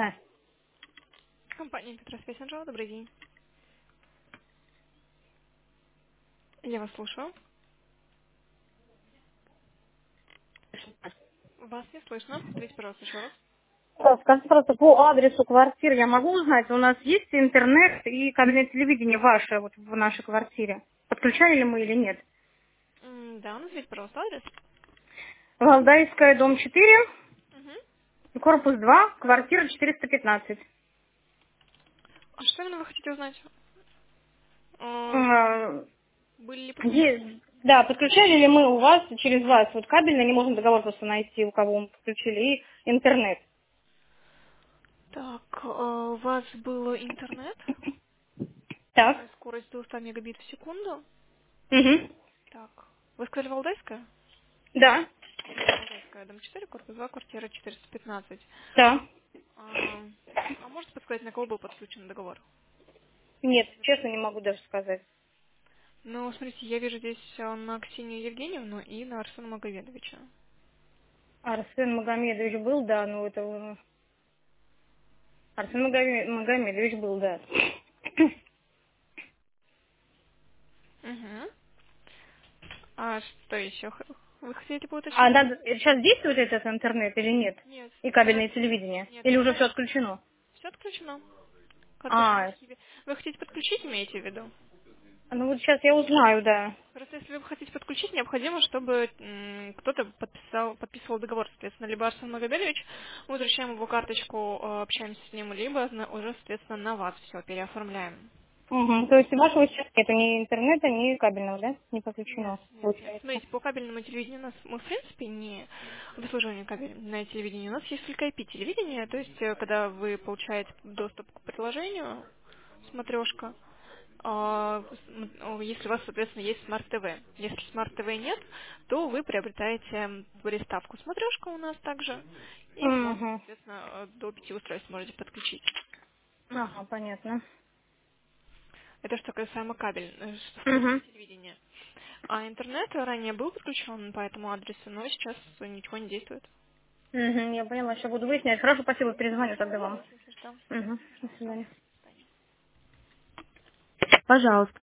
А, Компания Петросвязь Анжела, добрый день. Я вас слушаю. Вас не слышно. Повторите, пожалуйста, еще раз. Скажите, просто по адресу квартиры я могу узнать, у нас есть интернет и кабельное телевидение ваше вот в нашей квартире? Подключали ли мы или нет? Да, назовите, пожалуйста, адрес. Валдайская, дом 4, Мгм. корпус 2, квартира 415. А что именно вы хотите узнать? Э, А, Были ли подключены? Да, подключали ли мы у вас, через вас, вот кабельный, не можем договор просто найти, у кого мы подключили, и интернет. Так, у вас был интернет, Так. скорость до 100 мегабит в секунду. Угу. Так, вы сказали Валдайская? Да. Валдайская, дом 4, корпус 2, квартира 415. Да. А, а можете подсказать, на кого был подключен договор? Нет, честно не могу даже сказать. Ну, смотрите, я вижу здесь на Ксению Евгеньевну и на Арсена Магомедовича. Арсен Магомедович был, да, ну это... Арсен Магомедович был, да. Угу. А что еще вы хотели бы А уточнить? надо, сейчас действует этот интернет или нет? Нет, И сейчас кабельное телевидение? нет, Или уже сейчас все отключено? все отключено. Карточка в А, архиве. Вы хотите подключить, имеете в виду? ну вот сейчас я узнаю, да. Просто если вы хотите подключить, необходимо, чтобы кто-то подписывал договор, соответственно, либо Арсен Магомедович, мы возвращаем его карточку, общаемся с ним, либо уже, соответственно, на вас все переоформляем. Угу. То есть у вашего сейчас нету ни интернета, ни кабельного, да? Не Нет, подключено, нет, нет. получается. Смотрите, по кабельному телевидению у нас, мы в принципе не обслуживаем кабельное телевидение. У нас есть только IP-телевидение, то есть когда вы получаете доступ к приложению, смотрешка, если у вас, соответственно, есть смарт-ТВ. Если смарт-ТВ нет, то вы приобретаете приставку смотрешка у нас также, и сразу, Угу. соответственно, до 5 устройств можете подключить. Ага, понятно. Это что касаемо что касаемо Угу. телевидения. А интернет ранее был подключен по этому адресу, но сейчас ничего не действует. Угу, я поняла, сейчас буду выяснять. Хорошо, спасибо, перезвоню тогда вам. Пожалуйста, если что. Угу, до Пожалуйста. свидания. До свидания. Пожалуйста.